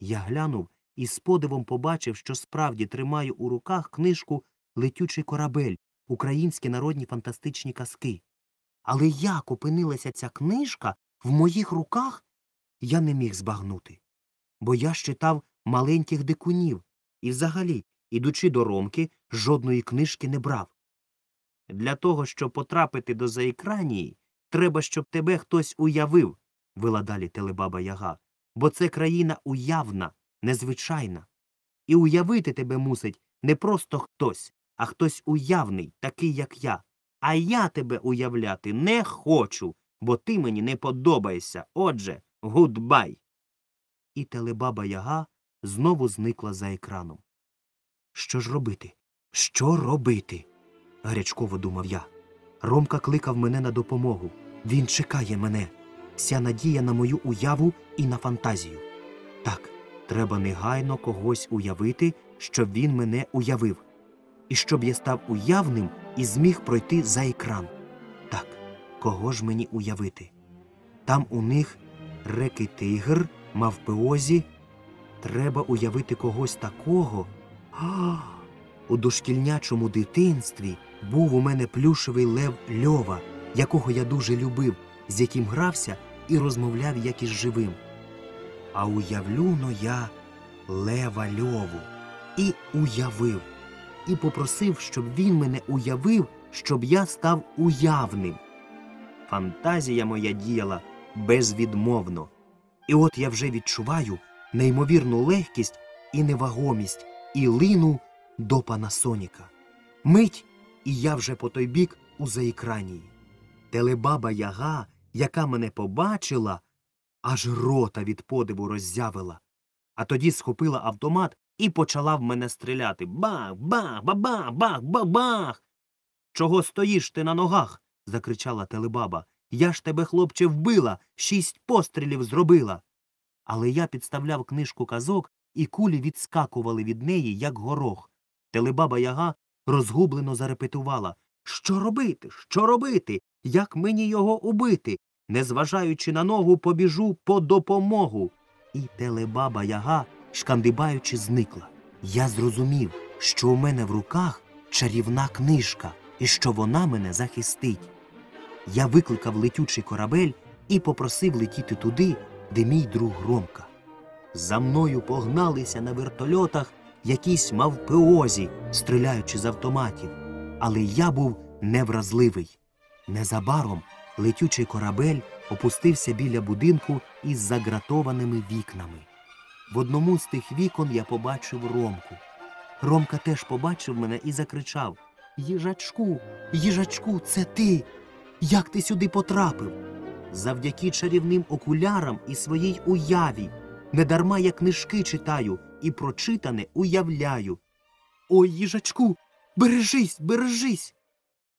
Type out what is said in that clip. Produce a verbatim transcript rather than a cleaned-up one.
Я глянув і з подивом побачив, що справді тримаю у руках книжку «Летючий корабель. Українські народні фантастичні казки». Але як опинилася ця книжка в моїх руках, я не міг збагнути. Бо я ж читав маленьких дикунів і взагалі, ідучи до Ромки, жодної книжки не брав. «Для того, щоб потрапити до заекранії, треба, щоб тебе хтось уявив», – вела далі телебаба Яга, «бо це країна уявна, незвичайна. І уявити тебе мусить не просто хтось, а хтось уявний, такий, як я. А я тебе уявляти не хочу, бо ти мені не подобаєшся. Отже, гудбай!» І телебаба Яга знову зникла за екраном. Що ж робити? Що робити? Гарячково думав я. Ромка кликав мене на допомогу. Він чекає мене. Вся надія на мою уяву і на фантазію. Так, треба негайно когось уявити, щоб він мене уявив. І щоб я став уявним і зміг пройти за екран. Так, кого ж мені уявити? Там у них Реки-тигр, Мавпеозі. Треба уявити когось такого. А, у дошкільнячому дитинстві був у мене плюшевий лев Льова, якого я дуже любив, з яким грався і розмовляв як із живим. А уявлю-но я лева Льову. І уявив. І попросив, щоб він мене уявив, щоб я став уявним. Фантазія моя діяла безвідмовно. І от я вже відчуваю неймовірну легкість і невагомість, і лину до Панасоніка. Мить, і я вже по той бік у заекранії. Телебаба Яга, яка мене побачила, аж рота від подиву роззявила. А тоді схопила автомат і почала в мене стріляти. Бах, бах, бабах, бах, бабах. «Чого стоїш ти на ногах?» – закричала телебаба. «Я ж тебе, хлопче, вбила, шість пострілів зробила». Але я підставляв книжку казок, і кулі відскакували від неї, як горох. Телебаба Яга розгублено зарепетувала. «Що робити? Що робити? Як мені його убити? Незважаючи на ногу, побіжу по допомогу». І телебаба Яга, шкандибаючи, зникла. Я зрозумів, що у мене в руках чарівна книжка, і що вона мене захистить. Я викликав летючий корабель і попросив летіти туди, де мій друг Ромка. За мною погналися на вертольотах якісь мавпеозі, стріляючи з автоматів. Але я був невразливий. Незабаром летючий корабель опустився біля будинку із загратованими вікнами. В одному з тих вікон я побачив Ромку. Ромка теж побачив мене і закричав: «Їжачку, їжачку, це ти! Як ти сюди потрапив?» «Завдяки чарівним окулярам і своїй уяві. Недарма я книжки читаю і прочитане уявляю». «Ой, їжачку, бережись, бережись!»